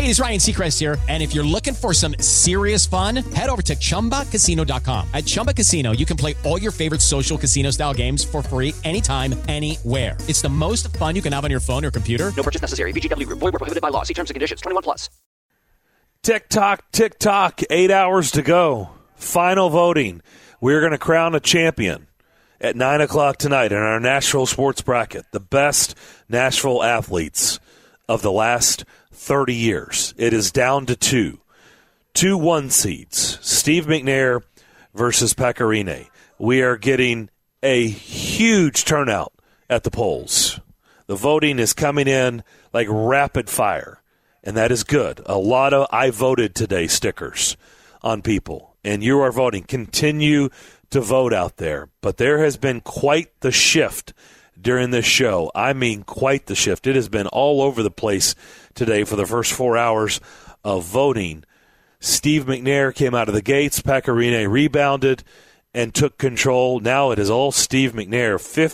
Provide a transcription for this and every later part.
it is Ryan Seacrest here, and if you're looking for some serious fun, head over to ChumbaCasino.com. At Chumba Casino, you can play all your favorite social casino-style games for free anytime, anywhere. It's the most fun you can have on your phone or computer. No purchase necessary. VGW Group. Void where prohibited by law. See terms and conditions. 21+. Tick tock. 8 hours to go. Final voting. We're going to crown a champion at 9 o'clock tonight in our Nashville sports bracket. The best Nashville athletes of the last 30 years. It is down to two 1 seeds. Steve McNair versus Pekka Rinne. We are getting a huge turnout at the polls. The voting is coming in like rapid fire, and that is good. A lot of I voted today stickers on people, and you are voting. Continue to vote out there. But there has been quite the shift during this show. I mean, quite the shift. It has been all over the place today for the first 4 hours of voting. Steve McNair came out of the gates. Pekka Rinne rebounded and took control. Now it is all Steve McNair.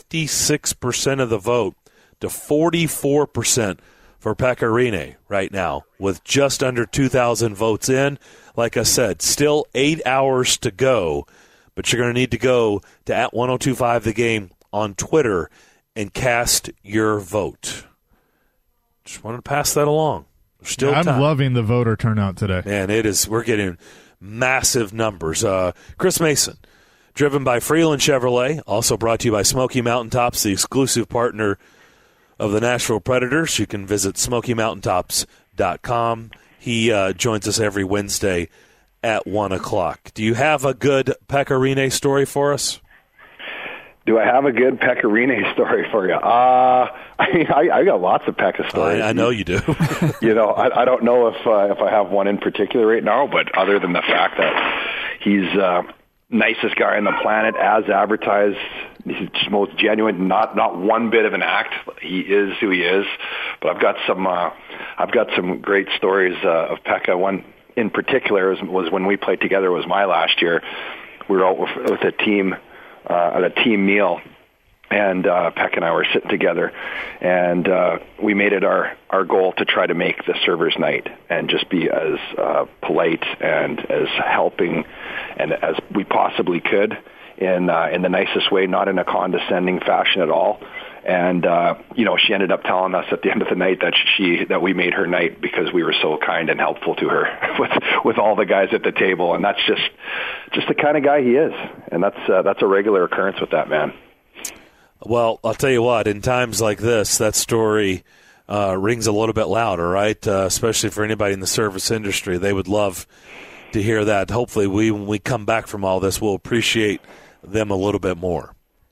56% of the vote to 44% for Pekka Rinne right now, with just under 2,000 votes in. Like I said, still 8 hours to go, but you're going to need to go to @1025 The Game on Twitter and cast your vote. Just wanted to pass that along. There's still time. I'm loving the voter turnout today. Man, it is. We're getting massive numbers. Chris Mason, driven by Freeland Chevrolet, also brought to you by Smoky Mountain Tops, the exclusive partner of the Nashville Predators. You can visit SmokyMountainTops.com. He joins us every Wednesday at 1 o'clock. Do you have a good Pekka Rinne story for us? Do I have a good Pekka Rinne story for you? I got lots of Pekka stories. I know you do. I don't know if I have one in particular right now, but other than the fact that he's nicest guy on the planet, as advertised, he's just most genuine, not one bit of an act. He is who he is. But I've got some great stories of Pekka. One in particular was when we played together. It was my last year. We were out with a team at a team meal, and Pekka and I were sitting together, and we made it our goal to try to make the server's night and just be as polite and as helping and as we possibly could in the nicest way, not in a condescending fashion at all. And she ended up telling us at the end of the night that we made her night because we were so kind and helpful to her with all the guys at the table. And that's just the kind of guy he is. And that's a regular occurrence with that man. Well, I'll tell you what, in times like this, that story rings a little bit louder, right? Especially for anybody in the service industry. They would love to hear that. Hopefully, when we come back from all this, we'll appreciate them a little bit more.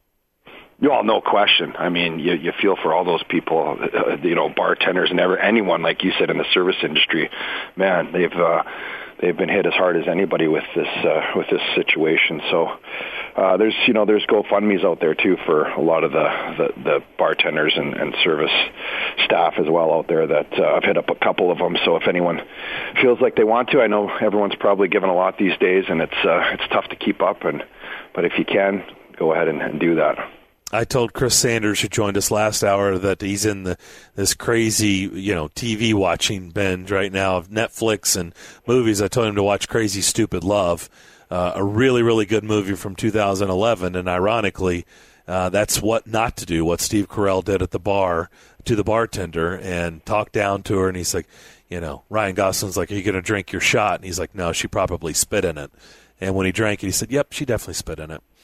No question. I mean, you feel for all those people, bartenders and anyone, like you said, in the service industry. Man, they've been hit as hard as anybody with this situation. So there's GoFundMes out there too for a lot of the bartenders and service staff as well out there. That I've hit up a couple of them. So if anyone feels like they want to, I know everyone's probably given a lot these days, and it's tough to keep up. But if you can, go ahead and do that. I told Chris Sanders, who joined us last hour, that he's in this crazy, TV watching binge right now of Netflix and movies. I told him to watch Crazy Stupid Love, a really, really good movie from 2011. And ironically, that's what not to do, what Steve Carell did at the bar to the bartender and talked down to her. And he's like, Ryan Gosling's like, are you going to drink your shot? And he's like, no, she probably spit in it. And when he drank it, he said, yep, she definitely spit in it.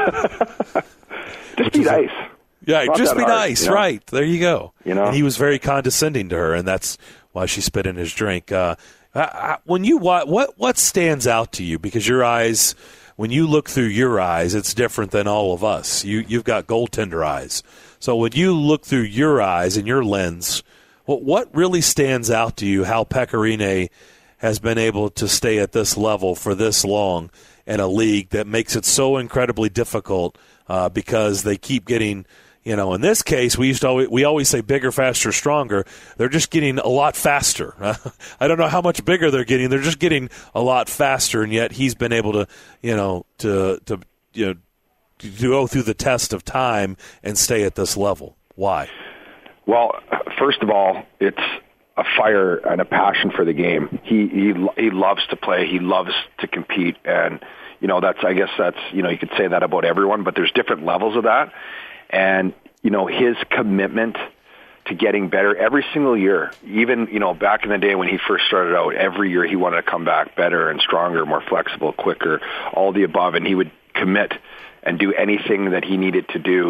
Just be nice. Yeah, just be nice, right. There you go. And he was very condescending to her, and that's why she spit in his drink. When you what stands out to you? Because your eyes, when you look through your eyes, it's different than all of us. You've got goaltender eyes. So when you look through your eyes and your lens, what really stands out to you, how Pekka Rinne has been able to stay at this level for this long in a league that makes it so incredibly difficult because they keep getting, in this case, we always say bigger, faster, stronger. They're just getting a lot faster. I don't know how much bigger they're getting. They're just getting a lot faster, and yet he's been able to, to go through the test of time and stay at this level. Why? Well, first of all, it's a fire and a passion for the game. He loves to play. He loves to compete. And, I guess that's, you could say that about everyone, but there's different levels of that. And, his commitment to getting better every single year, even, back in the day when he first started out, every year he wanted to come back better and stronger, more flexible, quicker, all the above. And he would commit and do anything that he needed to do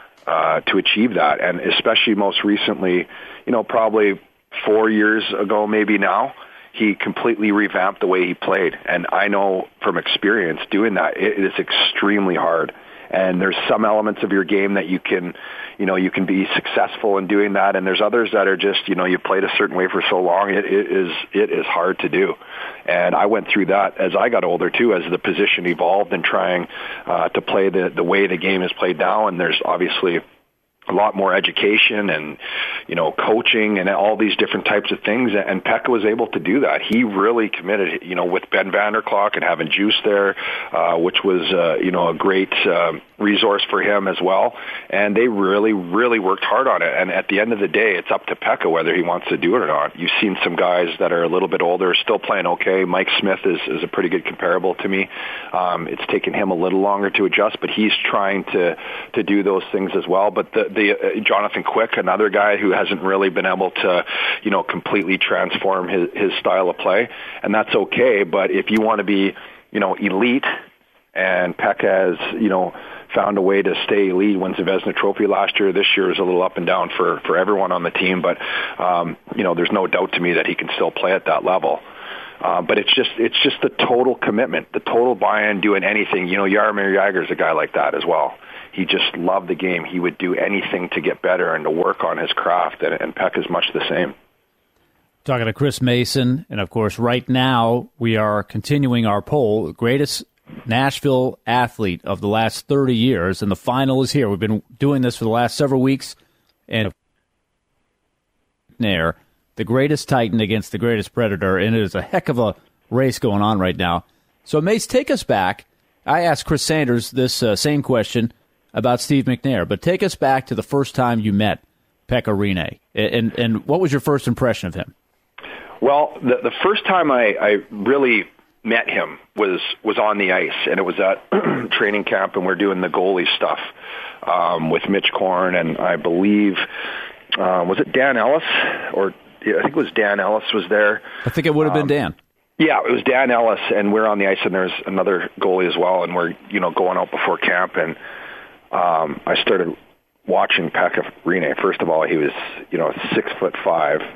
to achieve that. And especially most recently, probably 4 years ago, maybe now, he completely revamped the way he played. And I know from experience doing that, it is extremely hard. And there's some elements of your game that you can be successful in doing that. And there's others that are just, you played a certain way for so long, it is hard to do. And I went through that as I got older too, as the position evolved and trying to play the way the game is played now. And there's obviously a lot more education and, coaching and all these different types of things. And Pekka was able to do that. He really committed, with Ben Vanderklok and having Juice there, which was, a great resource for him as well. And they really, really worked hard on it. And at the end of the day, it's up to Pekka whether he wants to do it or not. You've seen some guys that are a little bit older, still playing okay. Mike Smith is a pretty good comparable to me. It's taken him a little longer to adjust, but he's trying to do those things as well. But the Jonathan Quick, another guy who hasn't really been able to, completely transform his style of play, and that's okay. But if you want to be, elite, and Pekka has, found a way to stay elite, wins the Vezina Trophy last year. This year is a little up and down for everyone on the team, but there's no doubt to me that he can still play at that level. But it's just the total commitment, the total buy-in, doing anything. Jaromir Jagr's a guy like that as well. He just loved the game. He would do anything to get better and to work on his craft, and Pekka is much the same. Talking to Chris Mason, and of course, right now we are continuing our poll, greatest Nashville athlete of the last 30 years, and the final is here. We've been doing this for the last several weeks, and there, the greatest Titan against the greatest Predator, and it is a heck of a race going on right now. So, Mace, take us back. I asked Chris Sanders this same question about Steve McNair, but take us back to the first time you met Pekka Rinne, and what was your first impression of him? Well, the first time I really met him was on the ice, and it was at training camp, and we're doing the goalie stuff with Mitch Korn, and I believe, was it Dan Ellis? I think it was Dan Ellis was there. I think it would have been Dan. Yeah, it was Dan Ellis, and we're on the ice, and there's another goalie as well, and we're going out before camp, and I started watching Pekka Rinne. First of all, he was 6'5".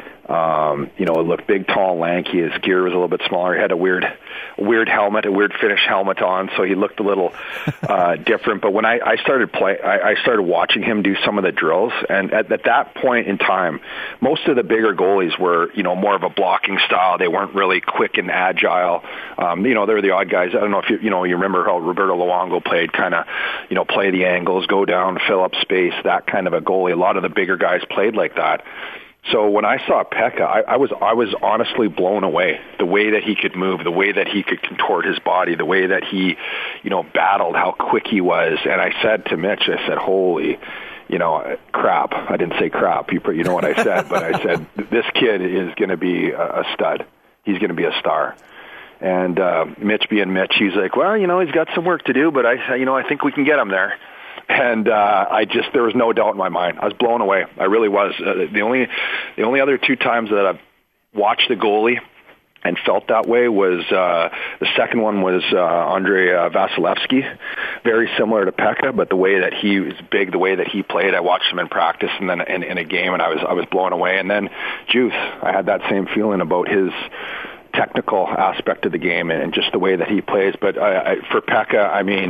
Looked big, tall, lanky. His gear was a little bit smaller. He had a weird helmet, a weird finish helmet on, so he looked a little different. But when I started watching him do some of the drills, and at that point in time, most of the bigger goalies were, more of a blocking style. They weren't really quick and agile. They were the odd guys. I don't know if you remember how Roberto Luongo played, kind of, play the angles, go down, fill up space, that kind of a goalie. A lot of the bigger guys played like that. So when I saw Pekka, I was honestly blown away. The way that he could move, the way that he could contort his body, the way that he, battled, how quick he was. And I said to Mitch, I said, holy, crap. I didn't say crap. You know what I said, but I said, this kid is going to be a stud. He's going to be a star. And Mitch being Mitch, he's like, well, he's got some work to do, but I think we can get him there. And there was no doubt in my mind. I was blown away. I really was. The only other two times that I've watched the goalie and felt that way was the second one was Andrei Vasilevsky, very similar to Pekka, but the way that he was big, the way that he played, I watched him in practice and then in a game, and I was blown away. And then Juice, I had that same feeling about his technical aspect of the game and just the way that he plays. But for Pekka,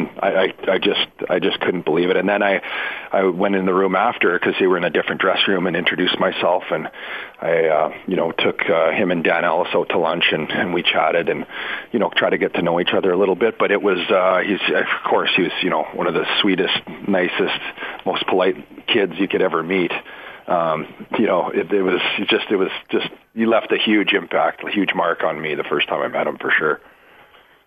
I just couldn't believe it. And then I went in the room after because they were in a different dressing room and introduced myself. And I took him and Dan Ellis out to lunch and we chatted and try to get to know each other a little bit. But it was he was one of the sweetest, nicest, most polite kids you could ever meet. It was just he left a huge impact, a huge mark on me the first time I met him, for sure.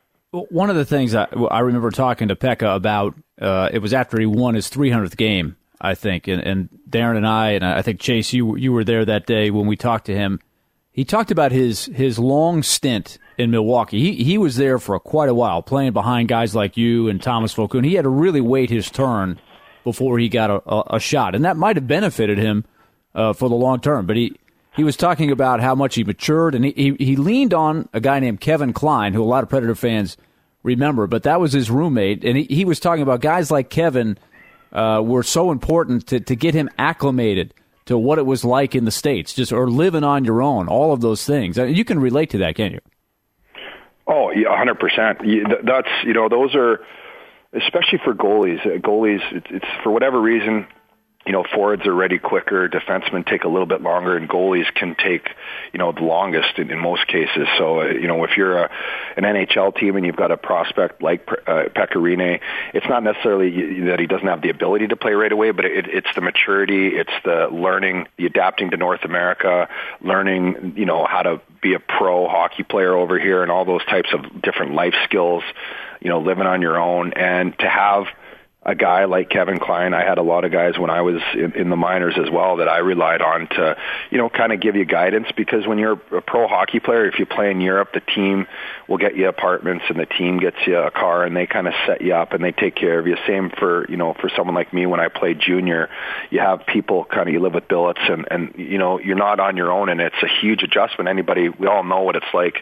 One of the things I remember talking to Pekka about, it was after he won his 300th game I think. And Darren and I think, Chase, you were there that day when we talked to him. He talked about his long stint in Milwaukee. He was there for quite a while, playing behind guys like you and Thomas Vokoun. He had to really wait his turn before he got a shot, and that might have benefited him for the long term. But he was talking about how much he matured, and he leaned on a guy named Kevin Klein, who a lot of Predator fans remember, but that was his roommate, and he was talking about guys like Kevin were so important to get him acclimated to what it was like in the States, or living on your own, all of those things. You can relate to that, can't you? Oh, yeah, 100%. That's, those are, especially for goalies. It's for whatever reason, forwards are ready quicker, defensemen take a little bit longer, and goalies can take, the longest in most cases. So, if you're an NHL team and you've got a prospect like Pekka Rinne, it's not necessarily that he doesn't have the ability to play right away, but it's the maturity, it's the learning, the adapting to North America, learning, how to be a pro hockey player over here and all those types of different life skills, living on your own. And to have a guy like Kevin Klein, I had a lot of guys when I was in the minors as well that I relied on to, kind of give you guidance, because when you're a pro hockey player, if you play in Europe, the team will get you apartments and the team gets you a car and they kind of set you up and they take care of you. Same for, for someone like me when I played junior, you have people you live with billets and you're not on your own, and it's a huge adjustment. We all know what it's like,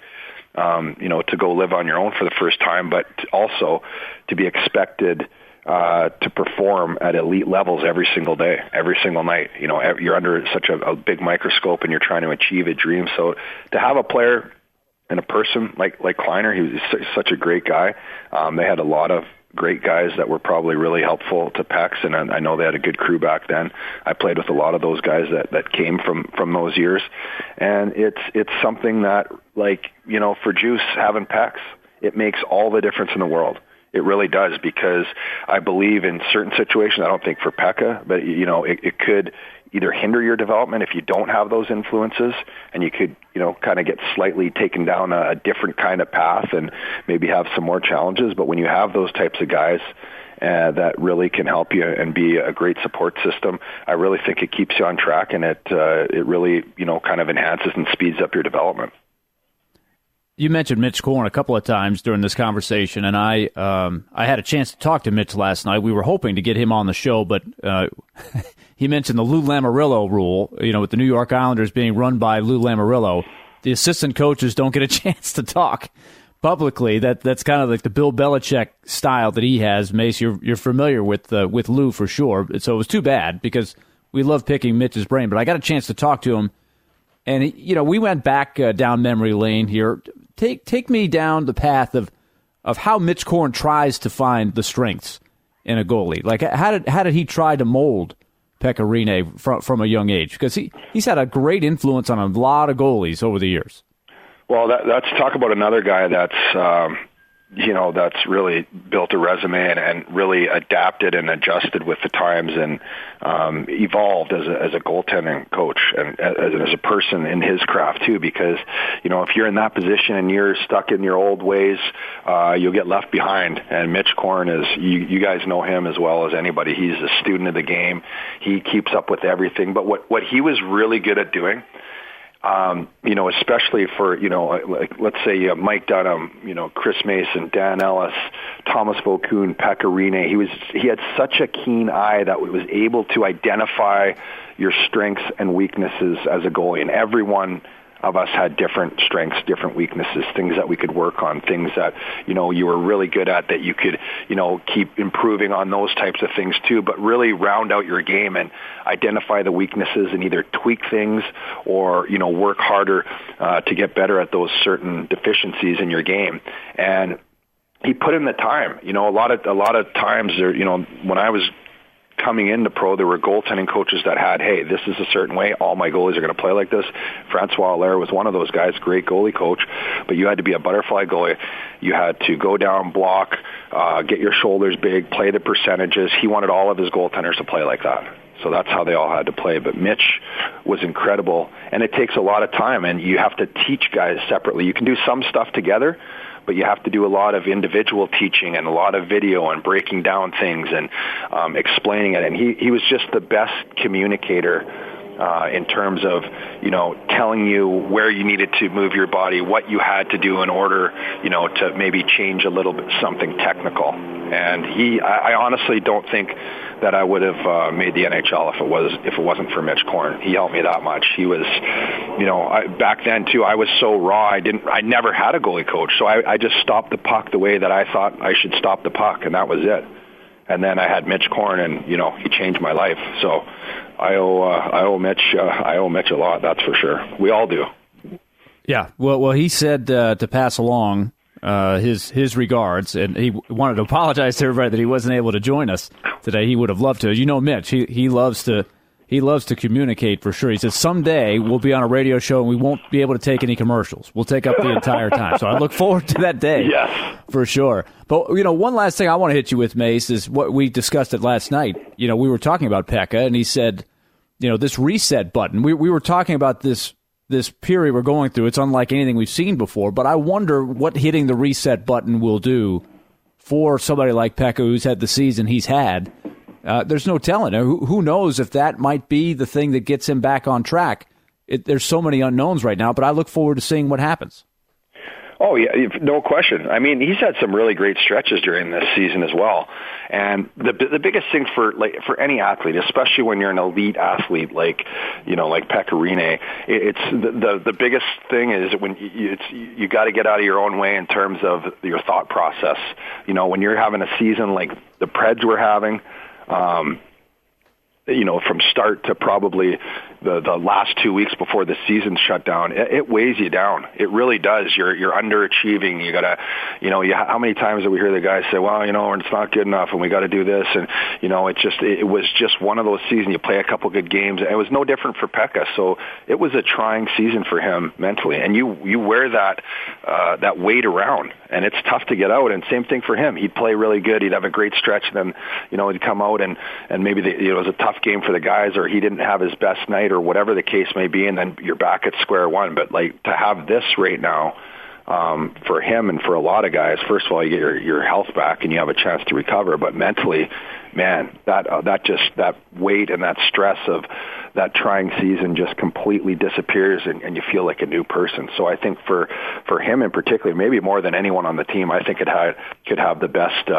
to go live on your own for the first time, but also to be expected to perform at elite levels every single day, every single night. You're under such a big microscope and you're trying to achieve a dream. So to have a player and a person like Kleiner, he was such a great guy. They had a lot of great guys that were probably really helpful to Pecs, and I know they had a good crew back then. I played with a lot of those guys that came from those years. And it's something that, for Juice, having Pecs, it makes all the difference in the world. It really does, because I believe in certain situations, I don't think for Pekka, but, it could either hinder your development if you don't have those influences, and you could, kind of get slightly taken down a different kind of path and maybe have some more challenges. But when you have those types of guys that really can help you and be a great support system, I really think it keeps you on track, and it really, kind of enhances and speeds up your development. You mentioned Mitch Korn a couple of times during this conversation, and I had a chance to talk to Mitch last night. We were hoping to get him on the show, but he mentioned the Lou Lamoriello rule, with the New York Islanders being run by Lou Lamoriello. The assistant coaches don't get a chance to talk publicly. That's kind of like the Bill Belichick style that he has. Mace, you're familiar with Lou for sure. So it was too bad, because we love picking Mitch's brain, but I got a chance to talk to him. And, we went back down memory lane here. Take me down the path of how Mitch Korn tries to find the strengths in a goalie. Like, how did he try to mold Pekka Rinne from a young age? Because he's had a great influence on a lot of goalies over the years. Well, let's talk about another guy that's that's really built a resume and really adapted and adjusted with the times and evolved as a goaltending coach and as a person in his craft too. Because if you're in that position and you're stuck in your old ways, you'll get left behind. And Mitch Korn is you guys know him as well as anybody. He's a student of the game. He keeps up with everything. But what he was really good at doing, especially for, like, let's say you have Mike Dunham, Chris Mason, Dan Ellis, Thomas Vokoun, Pekka Rinne. He had such a keen eye that was able to identify your strengths and weaknesses as a goalie. And everyone of us had different strengths, different weaknesses, things that we could work on, things that, you were really good at that you could, keep improving on those types of things too, but really round out your game and identify the weaknesses and either tweak things or, work harder to get better at those certain deficiencies in your game. And he put in the time. A lot of times there, when I was coming into pro, there were goaltending coaches that had, hey, this is a certain way, all my goalies are going to play like this. Francois Allaire was one of those guys, great goalie coach, but you had to be a butterfly goalie. You had to go down, block, get your shoulders big, play the percentages. He wanted all of his goaltenders to play like that. So that's how they all had to play. But Mitch was incredible, and it takes a lot of time, and you have to teach guys separately. You can do some stuff together, but you have to do a lot of individual teaching and a lot of video and breaking down things and explaining it. And he was just the best communicator in terms of, telling you where you needed to move your body, what you had to do in order, to maybe change a little bit something technical. And I honestly don't think that I would have made the NHL if it wasn't for Mitch Korn. He helped me that much. He was, back then too, I was so raw. I never had a goalie coach, so I just stopped the puck the way that I thought I should stop the puck, and that was it. And then I had Mitch Korn, and he changed my life. So I owe Mitch a lot. That's for sure. We all do. Yeah. Well, he said to pass along his regards, and he wanted to apologize to everybody that he wasn't able to join us today. He would have loved to. Mitch, he loves to communicate for sure. He says someday we'll be on a radio show and we won't be able to take any commercials. We'll take up the entire time. So I look forward to that day. Yes, for sure. But one last thing I want to hit you with, Mace, is what we discussed it last night. We were talking about Pekka, and he said, this reset button. We were talking about this period we're going through. It's unlike anything we've seen before. But I wonder what hitting the reset button will do for somebody like Pekka, who's had the season he's had. There's no telling. Who knows if that might be the thing that gets him back on track. There's so many unknowns right now, but I look forward to seeing what happens. Oh, yeah, no question. I mean, he's had some really great stretches during this season as well. And the biggest thing for any athlete, especially when you're an elite athlete like Pekka Rinne, it's the biggest thing is when you got to get out of your own way in terms of your thought process. When you're having a season like the Preds were having, from start to probably the last 2 weeks before the season shut down, it weighs you down. It really does. You're underachieving. You gotta, how many times do we hear the guys say, well, it's not good enough and we got to do this. And, it was just one of those seasons. You play a couple good games. And it was no different for Pekka. So it was a trying season for him mentally. And you wear that weight around, and it's tough to get out. And same thing for him. He'd play really good. He'd have a great stretch. Then, he'd come out and maybe it was a tough game for the guys, or he didn't have his best night, or whatever the case may be, and then you're back at square one. But to have this right now, for him and for a lot of guys, first of all, you get your health back and you have a chance to recover. But mentally, man, that weight and that stress of that trying season just completely disappears, and you feel like a new person. So I think for him in particular, maybe more than anyone on the team, I think it could have the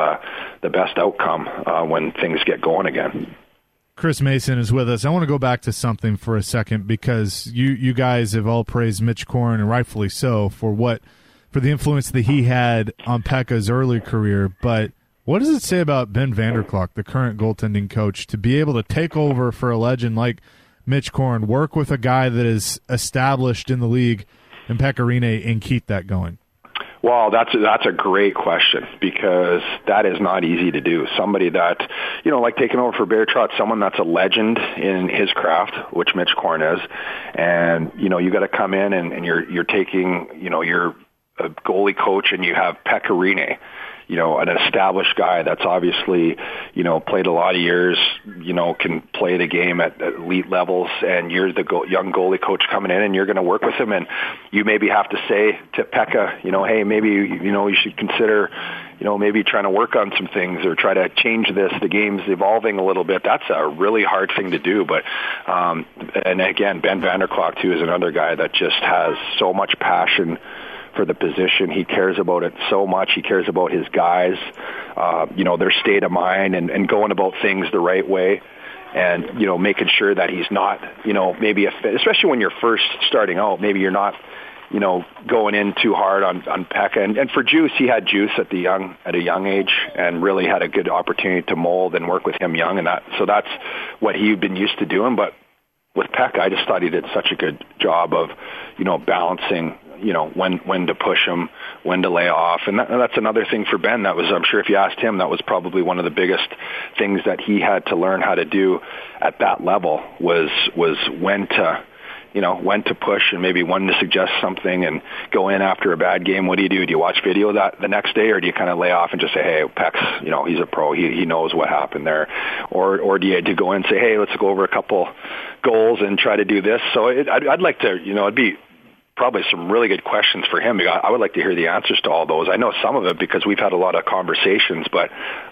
best outcome when things get going again. Chris Mason is with us. I want to go back to something for a second, because you guys have all praised Mitch Korn, and rightfully so, for the influence that he had on Pekka's early career. But what does it say about Ben Vanderklok, the current goaltending coach, to be able to take over for a legend like Mitch Korn, work with a guy that is established in the league in Pekka Rinne, and keep that going? Well, that's a great question, because that is not easy to do. Somebody that, like taking over for Barry Trotz, someone that's a legend in his craft, which Mitch Korn is, and, you got to come in and you're taking, you're a goalie coach, and you have Pekka Rinne, an established guy that's obviously, played a lot of years, can play the game at elite levels, and you're the young goalie coach coming in, and you're going to work with him, and you maybe have to say to Pekka, hey, maybe, you should consider, maybe trying to work on some things or try to change this. The game's evolving a little bit. That's a really hard thing to do. But, and again, Ben Vanderklok, too, is another guy that just has so much passion for the position. He cares about it so much. He cares about his guys, their state of mind, and going about things the right way, and, making sure that he's not, maybe especially when you're first starting out, maybe you're not, going in too hard on Pekka. And for Juice, he had Juice at a young age, and really had a good opportunity to mold and work with him young, and so that's what he'd been used to doing. But with Pekka, I just thought he did such a good job of, balancing, when to push him, when to lay off. And that's another thing for Ben. That was, I'm sure if you asked him, that was probably one of the biggest things that he had to learn how to do at that level was when to push, and maybe when to suggest something and go in after a bad game. What do? Do you watch video that the next day, or do you kind of lay off and just say, hey, Peck's, he's a pro. He knows what happened there. Or do you have to go in and say, hey, let's go over a couple goals and try to do this? So I'd like to, it'd be probably some really good questions for him. I would like to hear the answers to all those. I know some of it because we've had a lot of conversations, but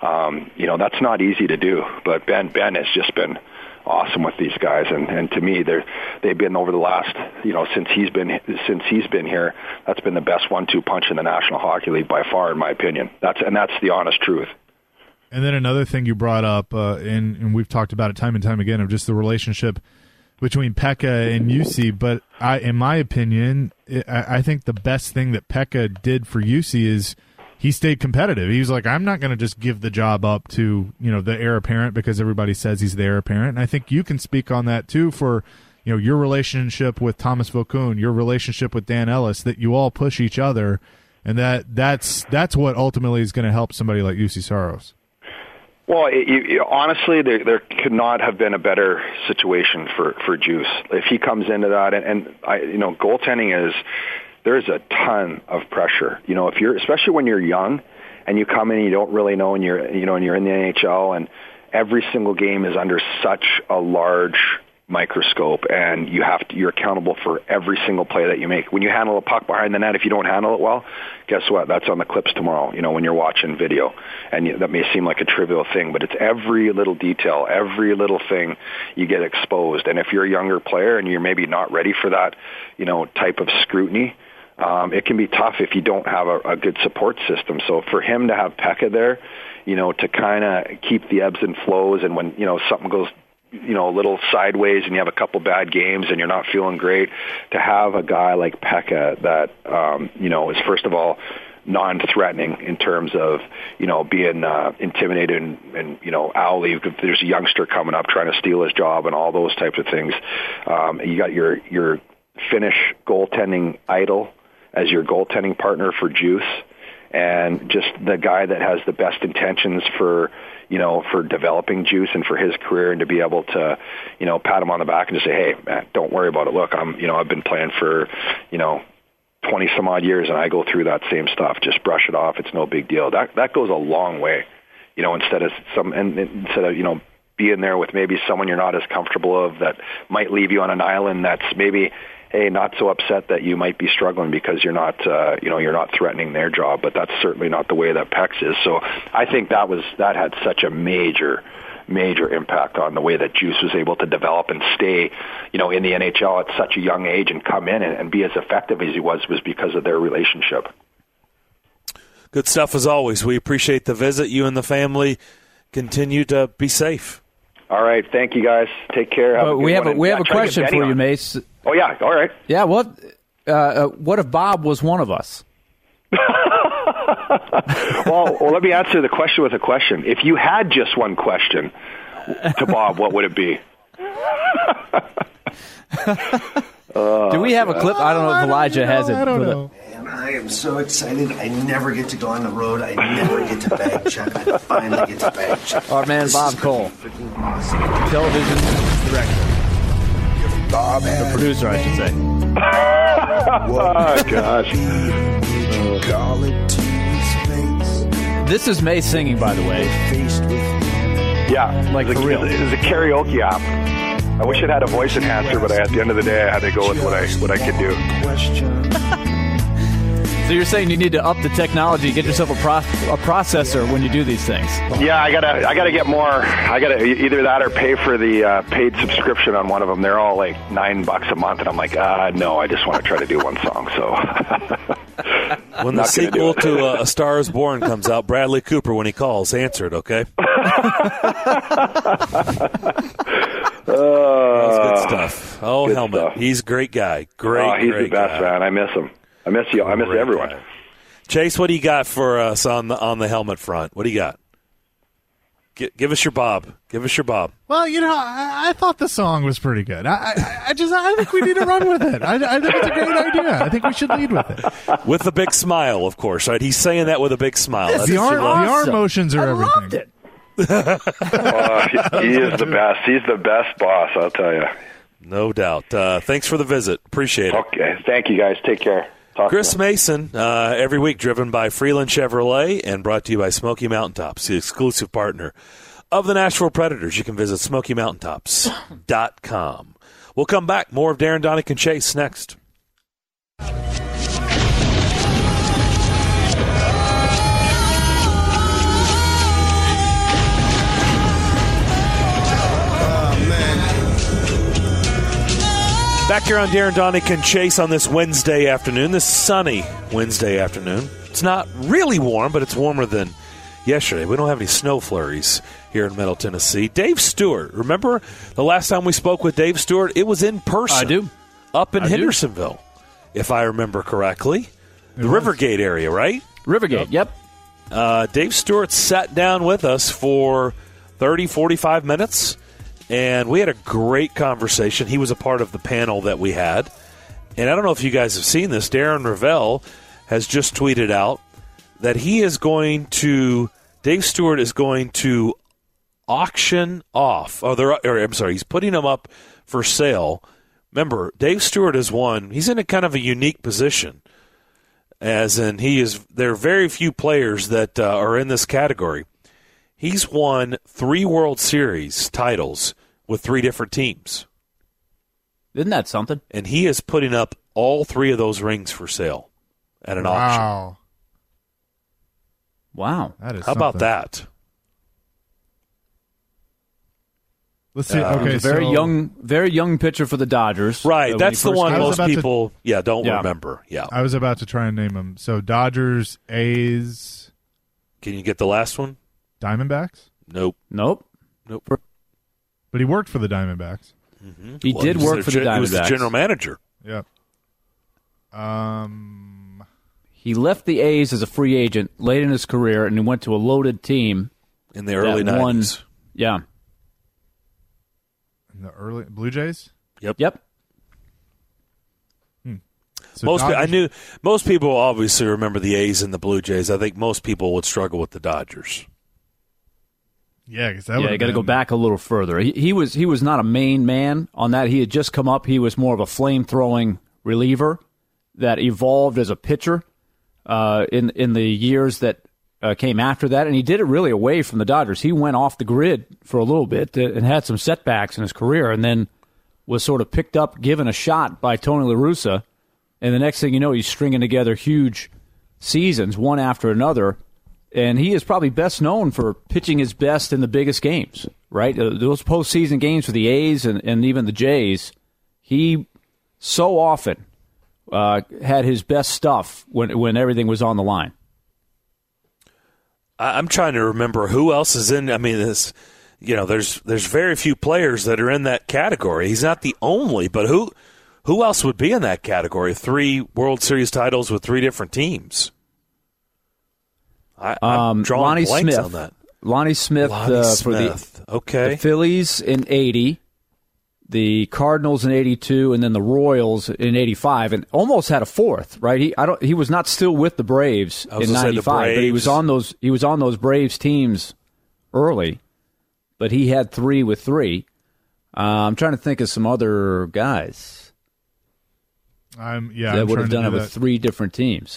that's not easy to do. But Ben has just been awesome with these guys, and to me, they've been over the last, since he's been here, that's been the best 1-2 punch in the National Hockey League by far, in my opinion. That's the honest truth. And then another thing you brought up, and we've talked about it time and time again, of just the relationship between Pekka and Jussi. But in my opinion, I think the best thing that Pekka did for Jussi is he stayed competitive. He was like, I'm not going to just give the job up to the heir apparent because everybody says he's the heir apparent. And I think you can speak on that too for your relationship with Thomas Vokoun, your relationship with Dan Ellis, that you all push each other, and that's what ultimately is going to help somebody like Jussi Saros. Well, honestly, there could not have been a better situation for Juice if he comes into that. And goaltending there's a ton of pressure. If you're, especially when you're young and you come in and you don't really know, and you're in the NHL, and every single game is under such a large microscope, and you're accountable for every single play that you make. When you handle a puck behind the net, if you don't handle it well, guess what? That's on the clips tomorrow, when you're watching video. And that may seem like a trivial thing, but it's every little detail, every little thing you get exposed. And if you're a younger player and you're maybe not ready for that, type of scrutiny, it can be tough if you don't have a good support system. So for him to have Pekka there, to kind of keep the ebbs and flows, and when, something goes a little sideways and you have a couple bad games and you're not feeling great, to have a guy like Pekka that, is first of all non-threatening in terms of, being intimidated and owly. If there's a youngster coming up trying to steal his job and all those types of things. You got your Finnish goaltending idol as your goaltending partner for Juice, and just the guy that has the best intentions for developing Juice and for his career, and to be able to, pat him on the back and just say, hey, man, don't worry about it. Look, I've been playing for, 20 some odd years, and I go through that same stuff. Just brush it off. It's no big deal. That goes a long way, instead of being there with maybe someone you're not as comfortable of, that might leave you on an island that's maybe, hey, not so upset that you might be struggling because you're not threatening their job, but that's certainly not the way that Pex is. So I think that had such a major impact on the way that Juice was able to develop and stay, in the NHL at such a young age and come in and be as effective as he was because of their relationship. Good stuff as always. We appreciate the visit. You and the family continue to be safe. All right. Thank you, guys. Take care. We have a question for you, Mace. Oh, yeah. All right. Yeah. What if Bob was one of us? well, let me answer the question with a question. If you had just one question to Bob, what would it be? Do we have a clip? I don't know if Elijah has it. I don't know. Man, I am so excited. I never get to go on the road. I never get to bag check. I finally get to bag check. Our man Bob Cole, Awesome. television director. Bob, The producer, I should say. Oh, gosh. This is May singing, by the way. Yeah. Like, for real. It was a karaoke app. I wish it had a voice enhancer, but at the end of the day, I had to go with what I could do. So you're saying you need to up the technology, get yourself a processor when you do these things? Yeah, I gotta get more. I gotta either that or pay for the paid subscription on one of them. They're all like $9 a month, and I'm like, no, I just want to try to do one song. So when the sequel to A Star Is Born comes out, Bradley Cooper, when he calls, answer it, okay? That's good stuff. Oh, good Helmet, stuff. he's a great guy. Great, he's great the best, guy. man. I miss him. I miss you. I miss Great everyone. guy. Chase, what do you got for us on the Helmet front? What do you got? Give us your Bob. Give us your Bob. Well, I thought the song was pretty good. I think we need to run with it. I think it's a great idea. I think we should lead with it. With a big smile, of course, right? He's saying that with a big smile. The arm motions are everything. Loved it. He is the best. He's the best boss, I'll tell you. No doubt. Thanks for the visit. Appreciate it. Okay. Thank you, guys. Take care. Chris Mason, every week driven by Freeland Chevrolet and brought to you by Smoky Mountaintops, the exclusive partner of the Nashville Predators. You can visit SmokyMountaintops.com. We'll come back. More of Darren, Donick, and Chase next. Back here on Darren Donick and Chase on this Wednesday afternoon, this sunny Wednesday afternoon. It's not really warm, but it's warmer than yesterday. We don't have any snow flurries here in Middle Tennessee. Dave Stewart, remember the last time we spoke with Dave Stewart? It was in person. I do. Up in Hendersonville, if I remember correctly. The Rivergate area, right? Rivergate, yep. Dave Stewart sat down with us for 30, 45 minutes, and we had a great conversation. He was a part of the panel that we had. And I don't know if you guys have seen this. Darren Ravel has just tweeted out that Dave Stewart is going to auction off. He's putting them up for sale. Remember, Dave Stewart has won. He's in a kind of a unique position, as in there are very few players that are in this category. He's won 3 World Series titles with 3 different teams. Isn't that something? And he is putting up all 3 of those rings for sale at an auction. Wow. That is How about that? Let's see. Okay, very young pitcher for the Dodgers. Right, that's the one most people don't Yeah. remember. Yeah. I was about to try and name them. So Dodgers, A's. Can you get the last one? Diamondbacks? Nope. But he worked for the Diamondbacks. Mm-hmm. He did work for the Diamondbacks. He was the general manager. Yep. He left the A's as a free agent late in his career, and he went to a loaded team in the early 90s. Yeah. In the early Blue Jays? Yep. So most people obviously remember the A's and the Blue Jays. I think most people would struggle with the Dodgers. Yeah, because you got to go back a little further. He was not a main man on that. He had just come up. He was more of a flame-throwing reliever that evolved as a pitcher in the years that came after that, and he did it really away from the Dodgers. He went off the grid for a little bit and had some setbacks in his career, and then was sort of picked up, given a shot by Tony La Russa, and the next thing you know, he's stringing together huge seasons, one after another, and he is probably best known for pitching his best in the biggest games, right? Those postseason games for the A's and even the Jays, he so often had his best stuff when everything was on the line. I'm trying to remember who else is in. I mean, there's very few players that are in that category. He's not the only, but who else would be in that category? 3 World Series titles with 3 different teams. I'm drawing Lonnie blanks Smith. on that. Lonnie Smith, for the Phillies in 80, the Cardinals in 82, and then the Royals in 85, and almost had a 4th, right? He was not still with the Braves in 95, but he was on those Braves teams early, but he had 3 with 3. I'm trying to think of some other guys that would have done it with 3 different teams.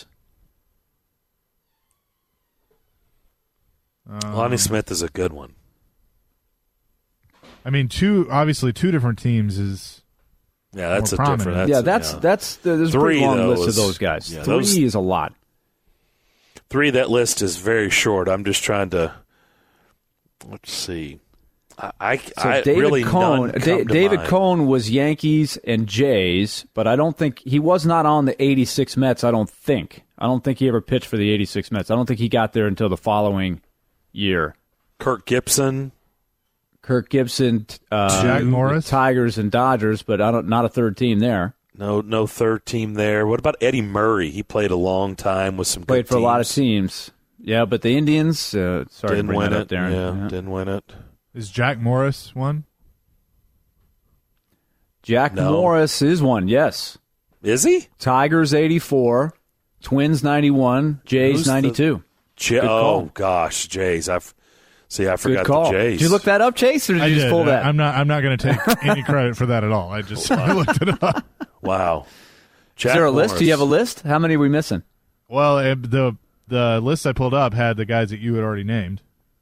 Lonnie Smith is a good one. I mean, 2 different teams is that's a prominent. different. There's a pretty long list of those guys. Yeah, 3 is a lot. 3, that list is very short. I'm just trying to let's see. David Cohn was Yankees and Jays, but I don't think he was not on the 86 Mets. I don't think he ever pitched for the 86 Mets. I don't think he got there until the following year. Kirk Gibson, Jack Morris, Tigers and Dodgers, but not a third team there. No third team there. What about Eddie Murray? He played a long time with some good played for teams. a lot of teams. Yeah, but the Indians didn't win it. Darren. Didn't win it. Is Jack Morris one? Jack Morris is one. Yes. Is he? Tigers 84, Twins 91, Jays 92. Gosh, Jays. I forgot the Jays. Did you look that up, Chase, or did you just pull that? I'm not going to take any credit for that at all. I looked it up. Wow. Is there a list? Do you have a list? How many are we missing? Well, the list I pulled up had the guys that you had already named.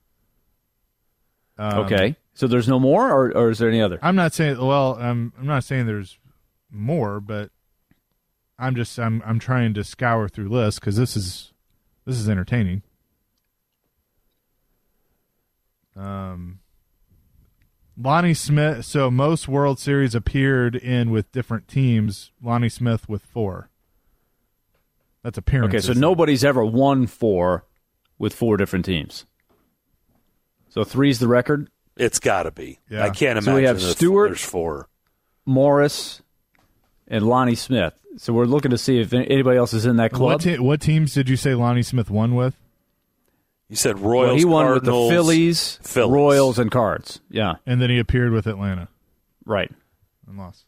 Okay, so there's no more, or is there any other? I'm not saying. Well, I'm not saying there's more, but I'm trying to scour through lists because this is entertaining. Lonnie Smith, so most World Series appeared in with different teams. Lonnie Smith with 4. That's appearances. Okay, so nobody's ever won 4 with 4 different teams. So 3's the record? It's got to be. Yeah. I can't imagine So we have Stewart, there's 4. Morris, and Lonnie Smith. So we're looking to see if anybody else is in that club. What teams did you say Lonnie Smith won with? You said Royals, Well, he won Cardinals, with the Phillies, Royals, and Cards. Yeah, And then he appeared with Atlanta right. and lost.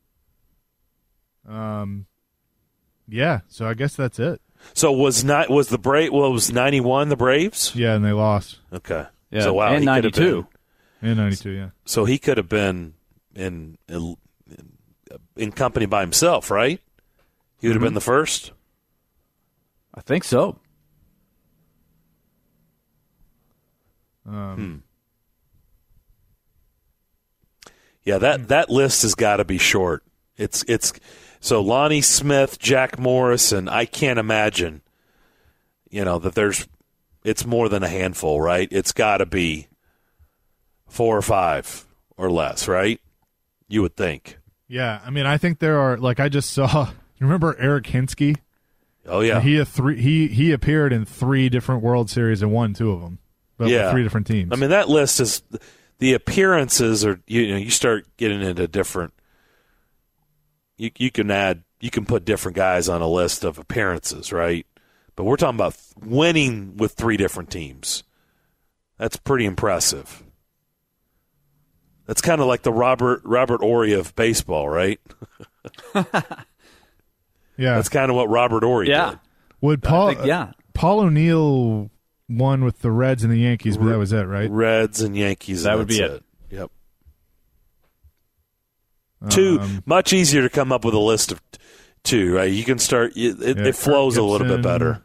Yeah, so I guess that's it. So was 91 the Braves? Yeah, and they lost. Okay. Yeah, So wow, and he could have 92. been- In 92, yeah. So he could have been in company by himself, right? He would have been the first. I think so. Yeah, that list has got to be short. It's so Lonnie Smith, Jack Morris, and I can't imagine, that it's more than a handful, right? It's got to be 4 or 5 or less, right? You would think. Yeah, I mean, I think there are, like I just saw, you remember Eric Hinsky? Oh yeah, He appeared in 3 different World Series and won 2 of them, but with 3 different teams. I mean, that list is the appearances are you start getting into different. You can put different guys on a list of appearances, right? But we're talking about winning with 3 different teams. That's pretty impressive. That's kind of like the Robert Ory of baseball, right? Yeah, That's kind of what Robert Ory did. Would Paul O'Neill won with the Reds and the Yankees, but that was it, right? Reds and Yankees. That and would be that's it. Yep. 2, much easier to come up with a list of 2, right? You can start. It flows a little bit better.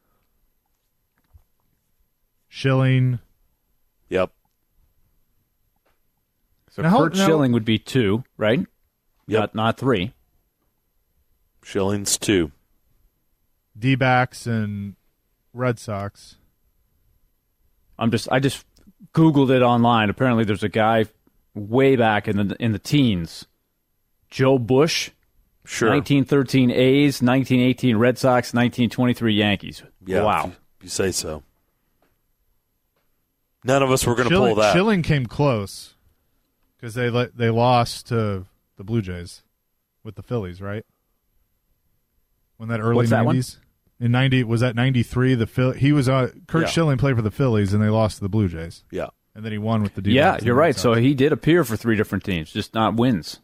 Schilling. Yep. So Curt Schilling would be 2, right? Yep. Not 3. Schilling's 2. D-backs and Red Sox. I just Googled it online. Apparently, there's a guy way back in the teens, Joe Bush. Sure. 1913 A's, 1918 Red Sox, 1923 Yankees. Yeah. Wow. If you say so. None of us were going to pull that. Schilling came close because they lost to the Blue Jays with the Phillies, right? When that early What's that 90s. In 90, was that 93? Curt Schilling played for the Phillies, and they lost to the Blue Jays. Yeah. And then he won with the D-backs. Yeah, and you're Red right. Sox. So he did appear for 3 different teams, just not wins.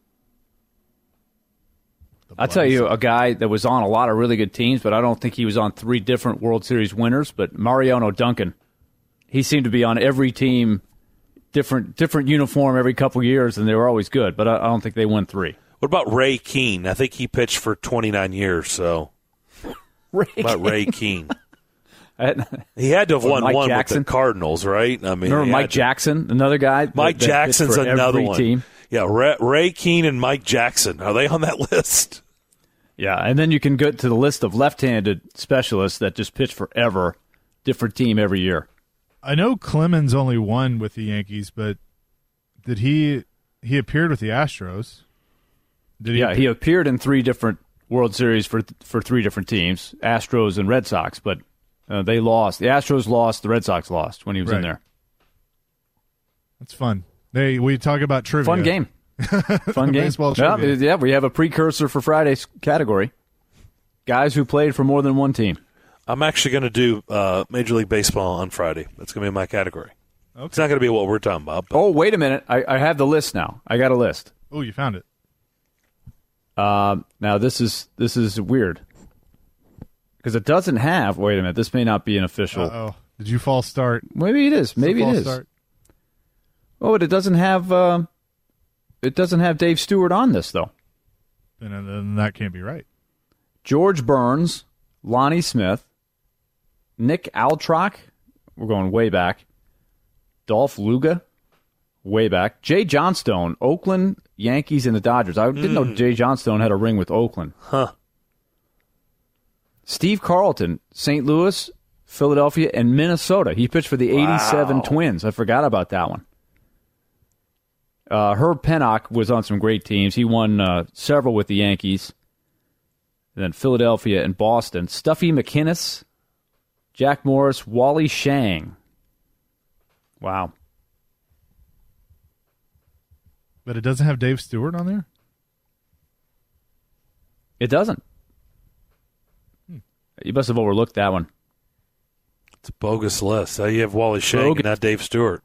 I'll tell you a guy that was on a lot of really good teams, but I don't think he was on 3 different World Series winners, but Mariano Duncan. He seemed to be on every team, different uniform every couple years, and they were always good, but I don't think they won 3. What about Ray Keane? I think he pitched for 29 years, so. Ray Keane? He had to have won one Jackson with the Cardinals, right? I mean, remember Mike Jackson, another guy? Mike Jackson's another one. Team. Yeah, Ray Keane and Mike Jackson. Are they on that list? Yeah, and then you can go to the list of left-handed specialists that just pitch forever, different team every year. I know Clemens only won with the Yankees, but did he appeared with the Astros? He appeared in 3 different World Series for 3 different teams, Astros and Red Sox, but they lost. The Astros lost, the Red Sox lost when he was in there. That's fun. We talk about trivia. Fun game. Fun game. Baseball trivia. Yeah, we have a precursor for Friday's category. Guys who played for more than one team. I'm actually going to do Major League Baseball on Friday. That's going to be my category. Okay. It's not going to be what we're talking about. Oh, wait a minute. I have the list now. I got a list. Oh, you found it. Now, this is weird. Because it doesn't have... Wait a minute. This may not be an official... Uh-oh. Did you false start? Maybe it is. Maybe it is. Start? Oh, but it doesn't have... It doesn't have Dave Stewart on this, though. Then that can't be right. George Burns, Lonnie Smith, Nick Altrock, we're going way back, Dolph Luga, way back, Jay Johnstone, Oakland, Yankees, and the Dodgers. I didn't know Jay Johnstone had a ring with Oakland. Huh. Steve Carlton, St. Louis, Philadelphia, and Minnesota. He pitched for the 87 Twins. I forgot about that one. Herb Pennock was on some great teams. He won several with the Yankees. And then Philadelphia and Boston. Stuffy McInnes, Jack Morris, Wally Shang. Wow. But it doesn't have Dave Stewart on there? It doesn't. You must have overlooked that one. It's a bogus list. How you have Wally Shang and not Dave Stewart?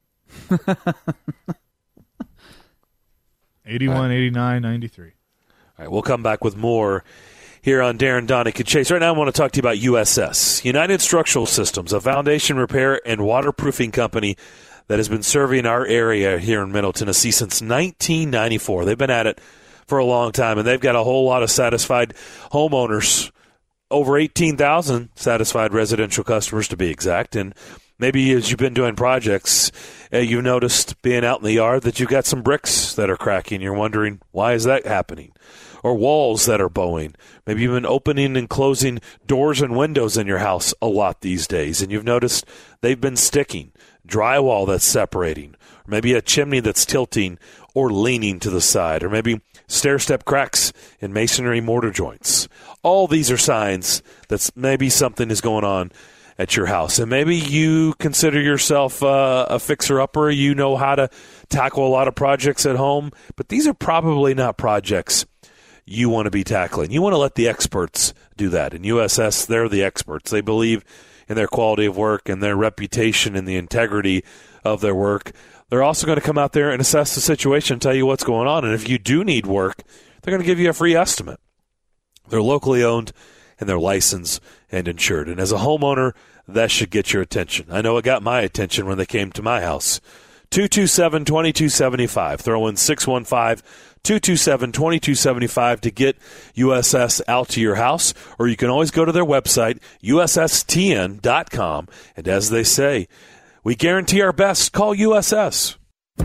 81, 89, 93. All right, we'll come back with more here on Darren, Donick, and Chase. Right now I want to talk to you about USS, United Structural Systems, a foundation repair and waterproofing company that has been serving our area here in Middle Tennessee since 1994. They've been at it for a long time, and they've got a whole lot of satisfied homeowners, over 18,000 satisfied residential customers to be exact. And maybe as you've been doing projects, you've noticed being out in the yard that you've got some bricks that are cracking. You're wondering, why is that happening? Or walls that are bowing. Maybe you've been opening and closing doors and windows in your house a lot these days, and you've noticed they've been sticking. Drywall that's separating. Or maybe a chimney that's tilting or leaning to the side. Or maybe stair-step cracks in masonry mortar joints. All these are signs that maybe something is going on at your house. And maybe you consider yourself a fixer-upper. You know how to tackle a lot of projects at home. But these are probably not projects you want to be tackling. You want to let the experts do that. And USS, they're the experts. They believe in their quality of work and their reputation and the integrity of their work. They're also going to come out there and assess the situation and tell you what's going on. And if you do need work, they're going to give you a free estimate. They're locally owned, and they're licensed and insured. And as a homeowner, that should get your attention. I know it got my attention when they came to my house. 227-2275. Throw in 615-227-2275 to get USS out to your house. Or you can always go to their website, USSTN.com. And as they say, we guarantee our best. Call USS.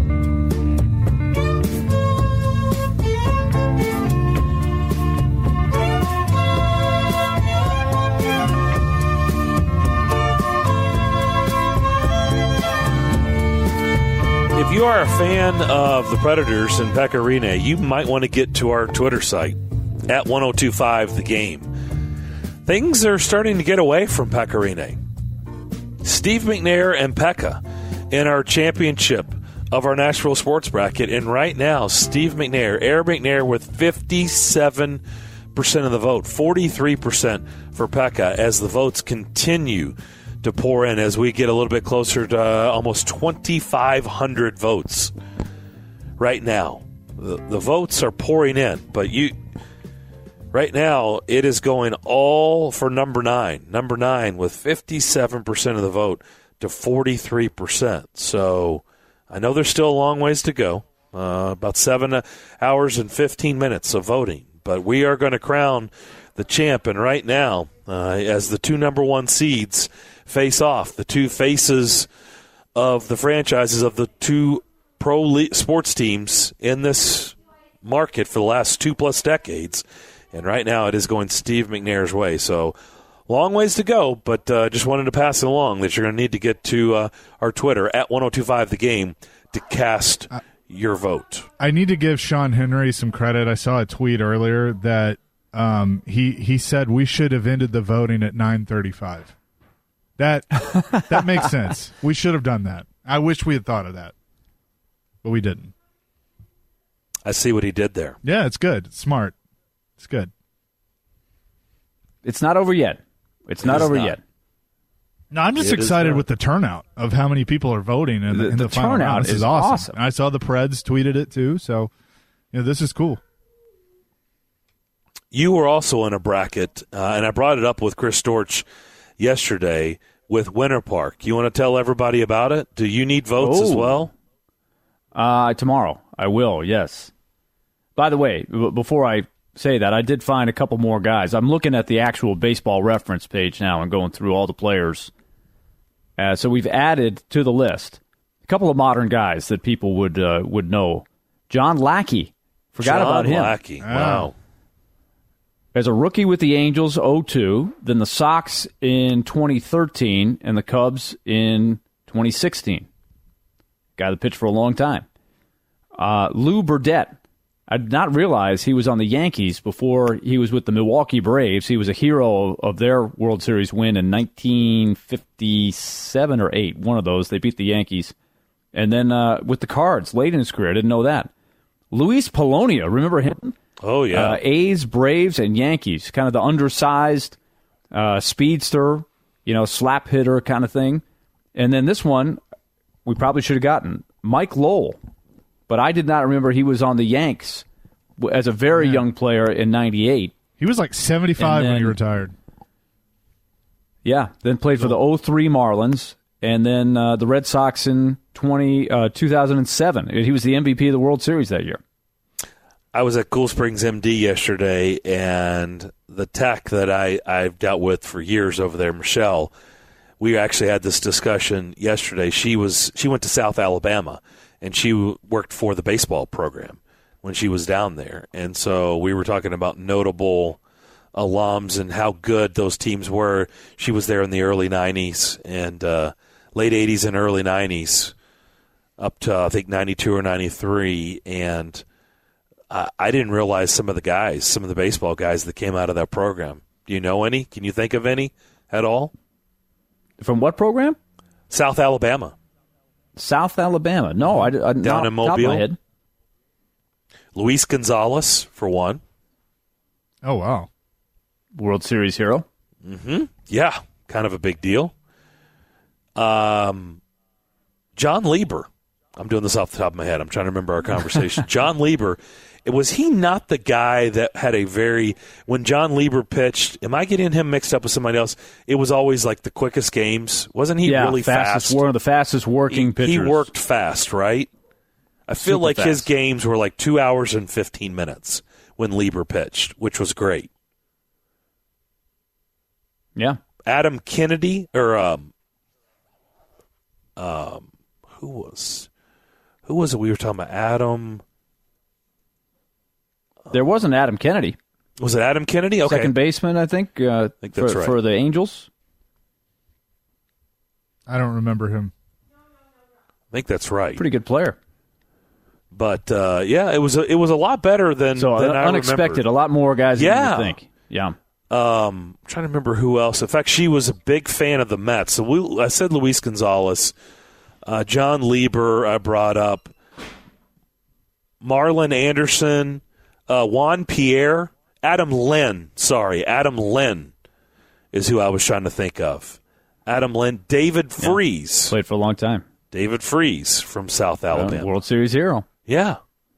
If you are a fan of the Predators and Pekka Rinne, you might want to get to our Twitter site, at 1025 The Game. Things are starting to get away from Pekka Rinne. Steve McNair and Pekka in our championship of our Nashville Sports Bracket. And right now, Steve McNair, Air McNair with 57% of the vote, 43% for Pekka as the votes continue to pour in as we get a little bit closer to almost 2,500 votes right now. The votes are pouring in, but right now it is going all for number 9. Number 9 with 57% of the vote to 43%. So I know there's still a long ways to go, about 7 hours and 15 minutes of voting, but we are going to crown the champ. And right now, as the two number 1 seeds face off, the two faces of the franchises of the two sports teams in this market for the last 2+ decades. And right now it is going Steve McNair's way. So long ways to go, but just wanted to pass it along that you're going to need to get to our Twitter, at 1025 The Game, to cast your vote. I need to give Sean Henry some credit. I saw a tweet earlier that he said we should have ended the voting at 9:35. That makes sense. We should have done that. I wish we had thought of that, but we didn't. I see what he did there. Yeah, it's good. It's smart. It's good. It's not over yet. It's not over yet. No, I'm just excited with the turnout of how many people are voting in the final turnout round. This is awesome. I saw the Preds tweeted it too, so this is cool. You were also in a bracket, and I brought it up with Chris Storch yesterday with Winter Park. You want to tell everybody about it? Do you need votes as well? Tomorrow. I will, yes. By the way, before I say that, I did find a couple more guys. I'm looking at the actual Baseball Reference page now and going through all the players. So we've added to the list a couple of modern guys that people would know. John Lackey. Forgot about him. John Lackey. Wow. As a rookie with the Angels, 2002, then the Sox in 2013, and the Cubs in 2016. Guy that pitched for a long time. Lou Burdett. I did not realize he was on the Yankees before he was with the Milwaukee Braves. He was a hero of their World Series win in 1957 or 8, one of those. They beat the Yankees. And then with the Cards, late in his career. I didn't know that. Luis Polonia, remember him? Oh, yeah. A's, Braves, and Yankees. Kind of the undersized speedster, slap hitter kind of thing. And then this one, we probably should have gotten. Mike Lowell. But I did not remember he was on the Yanks as a very young player in 98. He was like 75 when he retired. Yeah, then played for the 03 Marlins, and then the Red Sox in 2007. He was the MVP of the World Series that year. I was at Cool Springs MD yesterday, and the tech that I've dealt with for years over there, Michelle, we actually had this discussion yesterday. She went to South Alabama, and she worked for the baseball program when she was down there. And so we were talking about notable alums and how good those teams were. She was there in the early 90s and late 80s and early 90s up to, I think, 92 or 93. And I didn't realize some of the baseball guys that came out of that program. Do you know any? Can you think of any at all? From what program? South Alabama. South Alabama. No, I down in Mobile. Top of my head. Luis Gonzalez, for one. Oh, wow. World Series hero. Mm-hmm. Yeah, kind of a big deal. John Lieber. I'm doing this off the top of my head. I'm trying to remember our conversation. John Lieber. Was he not the guy that had when John Lieber pitched, am I getting him mixed up with somebody else? It was always like the quickest games. Wasn't he really fast? One of the fastest working pitchers. He worked fast, right? I feel Super like fast. his games were like 2 hours and 15 minutes when Lieber pitched, which was great. Yeah. Adam Kennedy, or who was it we were talking about? Adam... There was an Adam Kennedy. Was it Adam Kennedy? Okay. Second baseman, I think that's right. For the Angels. I don't remember him. I think that's right. Pretty good player. But, it was a lot better than I unexpected. remembered. A lot more guys than you think. Yeah. Trying to remember who else. In fact, she was a big fan of the Mets. So I said Luis Gonzalez. John Lieber I brought up. Marlon Anderson. Juan Pierre. Adam Lynn is who I was trying to think of. Adam Lynn. David Freese. Played for a long time. David Freese from South Alabama. World Series hero. Yeah.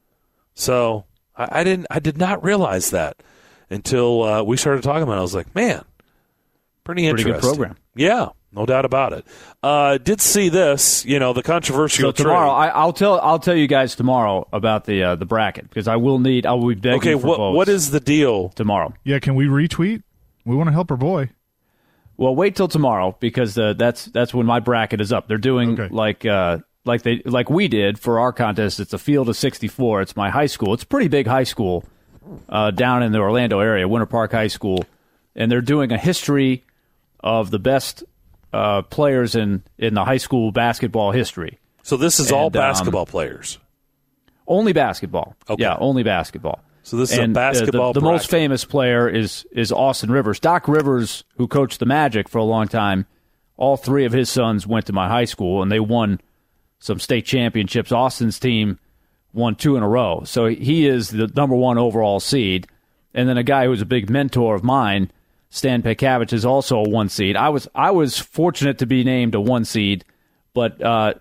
So I did not realize that until we started talking about it. I was like, man, pretty interesting. Pretty good program. Yeah, no doubt about it. Did see this, the controversial So tomorrow, I'll tell you guys tomorrow about the bracket because I will be begging for votes. What is the deal tomorrow? Yeah, can we retweet? We want to help our boy. Well, wait till tomorrow because that's when my bracket is up. They're doing like we did for our contest. It's a field of 64. It's my high school. It's a pretty big high school down in the Orlando area, Winter Park High School, and they're doing a history of the best players in the high school basketball history. So this is all basketball players? Only basketball. Okay. Yeah, only basketball. So this is a basketball the most famous player is Austin Rivers. Doc Rivers, who coached the Magic for a long time, all three of his sons went to my high school, and they won some state championships. Austin's team won 2 in a row. So he is the number 1 overall seed. And then a guy who was a big mentor of mine, Stan Pekavich, is also a 1 seed. I was fortunate to be named a 1 seed, but I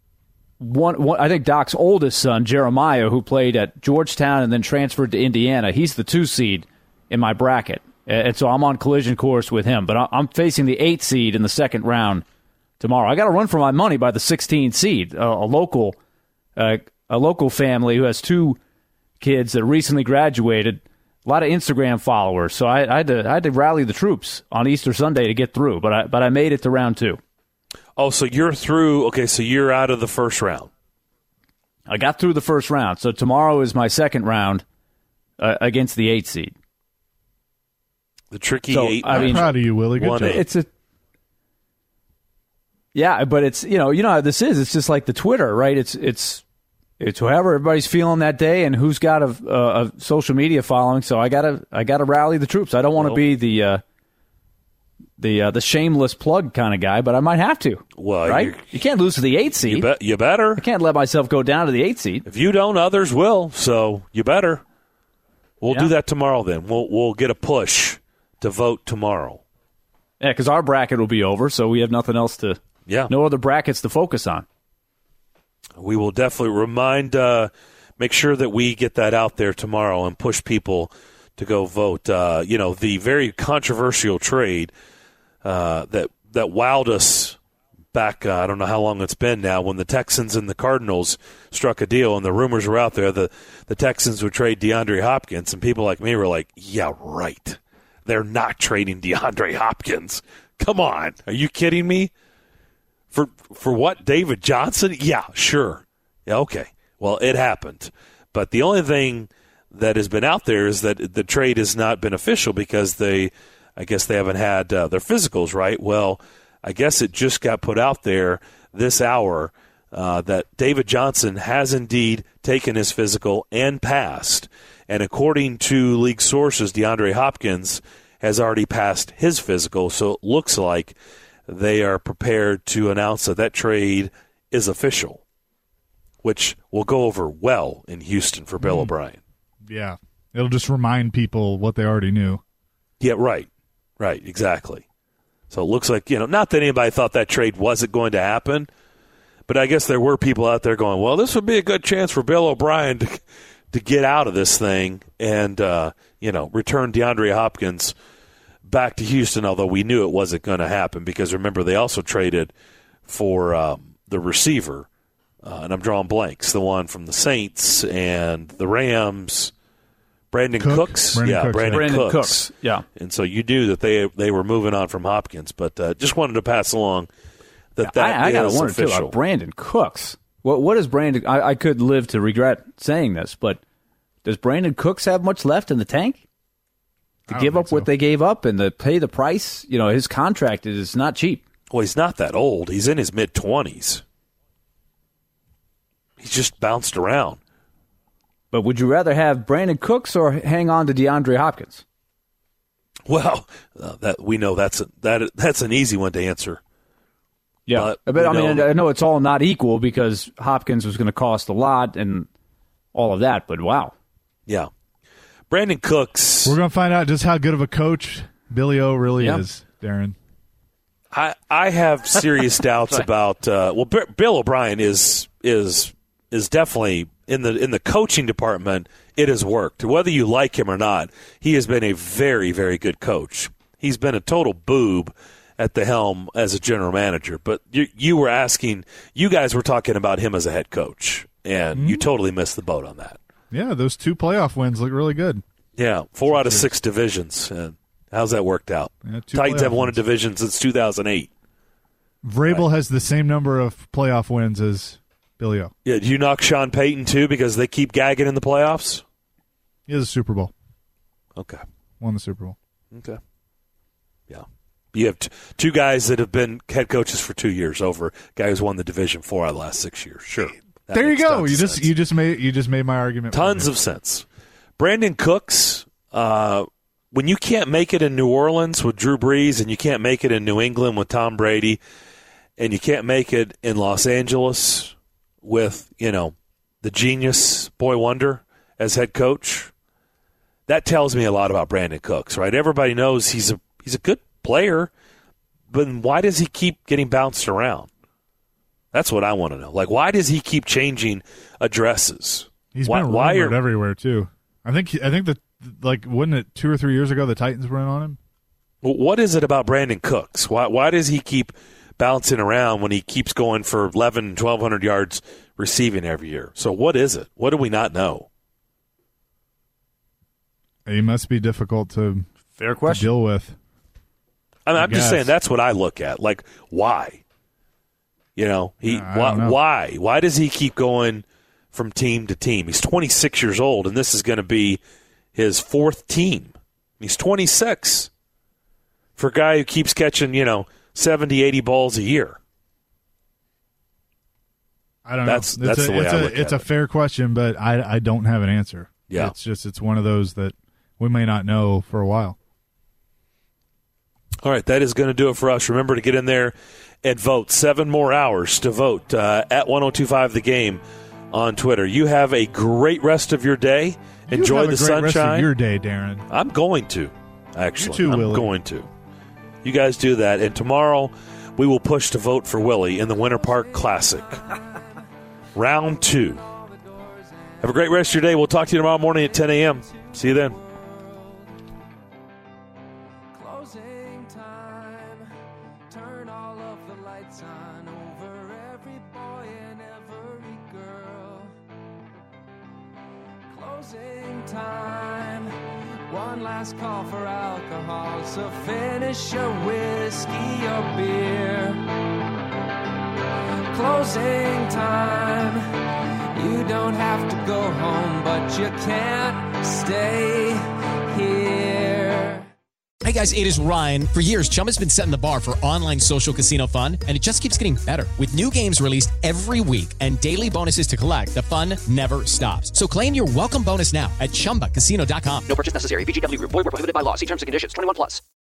think Doc's oldest son, Jeremiah, who played at Georgetown and then transferred to Indiana, he's the 2 seed in my bracket. And so I'm on collision course with him. But I'm facing the 8 seed in the second round tomorrow. I got to run for my money by the 16 seed, a local family who has 2 kids that recently graduated. A lot of Instagram followers, so I had to rally the troops on Easter Sunday to get through, but I made it to round 2. Oh, so you're through. Okay, so you're out of the first round. I got through the first round, so tomorrow is my second round against the 8 seed. The tricky 8. I'm proud of you, Willie. Good job. But it's you know how this is. It's just like the Twitter, right? It's It's however everybody's feeling that day and who's got a social media following. So I gotta rally the troops. I don't want to be the shameless plug kind of guy, but I might have to. Well, right? You can't lose to the 8 seed. You better. I can't let myself go down to the 8 seed. If you don't, others will. So you better. We'll do that tomorrow. Then we'll get a push to vote tomorrow. Yeah, because our bracket will be over, so we have nothing else to. Yeah. No other brackets to focus on. We will definitely make sure that we get that out there tomorrow and push people to go vote. The very controversial trade that wowed us back, I don't know how long it's been now, when the Texans and the Cardinals struck a deal and the rumors were out there that the Texans would trade DeAndre Hopkins, and people like me were like, yeah, right. They're not trading DeAndre Hopkins. Come on. Are you kidding me? For what, David Johnson? Yeah, sure. Yeah, okay. Well, it happened. But the only thing that has been out there is that the trade has not been official because I guess they haven't had their physicals right. Well, I guess it just got put out there this hour that David Johnson has indeed taken his physical and passed. And according to league sources, DeAndre Hopkins has already passed his physical. So it looks like they are prepared to announce that trade is official, which will go over well in Houston for Bill O'Brien. Yeah. It'll just remind people what they already knew. Yeah, right. Right, exactly. So it looks like, not that anybody thought that trade wasn't going to happen, but I guess there were people out there going, well, this would be a good chance for Bill O'Brien to get out of this thing and, return DeAndre Hopkins back to Houston, although we knew it wasn't going to happen because, remember, they also traded for the receiver, and I'm drawing blanks, the one from the Saints and the Rams, Brandon Cooks. Brandon Cooks. Yeah. And so you knew that they were moving on from Hopkins, but just wanted to pass along that I got to wonder, official. too, about Brandon Cooks. What is Brandon? I could live to regret saying this, but does Brandon Cooks have much left in the tank? To give up what they gave up and to pay the price? His contract is not cheap. Well, he's not that old. He's in his mid-20s. He's just bounced around. But would you rather have Brandon Cooks or hang on to DeAndre Hopkins? Well, that we know that's an easy one to answer. Yeah, but I know it's all not equal because Hopkins was going to cost a lot and all of that. But wow, yeah, Brandon Cooks. We're going to find out just how good of a coach Billy O really is, Darren. I have serious doubts about. Bill O'Brien is definitely in the coaching department. It has worked. Whether you like him or not, he has been a very, very good coach. He's been a total boob at the helm as a general manager. But you guys were talking about him as a head coach, and you totally missed the boat on that. Yeah, those 2 playoff wins look really good. Yeah, 4 out of 6 divisions. And how's that worked out? Yeah, Titans have won a division since 2008. Vrabel has the same number of playoff wins as Billy O. Yeah, do you knock Sean Payton, too, because they keep gagging in the playoffs? He has a Super Bowl. Okay. Won the Super Bowl. Okay. Yeah. You have 2 guys that have been head coaches for 2 years over a guy who's won the division 4 out of the last 6 years. Sure. There you go. You just made my argument. Tons of sense. Brandon Cooks, when you can't make it in New Orleans with Drew Brees and you can't make it in New England with Tom Brady and you can't make it in Los Angeles with, the genius Boy Wonder as head coach, that tells me a lot about Brandon Cooks, right? Everybody knows he's a good player, but why does he keep getting bounced around? That's what I want to know. Like, why does he keep changing addresses? He's been rumored everywhere too. I think that, wasn't it 2 or 3 years ago the Titans were in on him? Well, what is it about Brandon Cooks? Why does he keep bouncing around when he keeps going for 1,200 yards receiving every year? So what is it? What do we not know? He must be difficult to deal with. I'm just saying that's what I look at. Like, why? Why? Why does he keep going from team to team? He's 26 years old, and this is going to be his 4th team. He's 26 for a guy who keeps catching, 70, 80 balls a year. I don't know. That's the way I look at it's a it. fair question, but I don't have an answer. Yeah. It's one of those that we may not know for a while. All right, that is going to do it for us. Remember to get in there and vote. 7 more hours to vote at 1025 The Game on Twitter. You have a great rest of your day. Enjoy the sunshine. Rest of your day, Darren. I'm going to, actually. You too, I'm Willie. going to. You guys do that. And tomorrow we will push to vote for Willie in the Winter Park Classic. Round 2. Have a great rest of your day. We'll talk to you tomorrow morning at 10 a.m. See you then. Closing time. Turn all of the lights on over every boy and every girl. Closing time. One last call for alcohol, so finish your whiskey or beer. Closing time. You don't have to go home, but you can't stay here. Hey guys, it is Ryan. For years, Chumba's been setting the bar for online social casino fun, and it just keeps getting better. With new games released every week and daily bonuses to collect, the fun never stops. So claim your welcome bonus now at ChumbaCasino.com. No purchase necessary. VGW Group. Void where prohibited by law. See terms and conditions. 21+.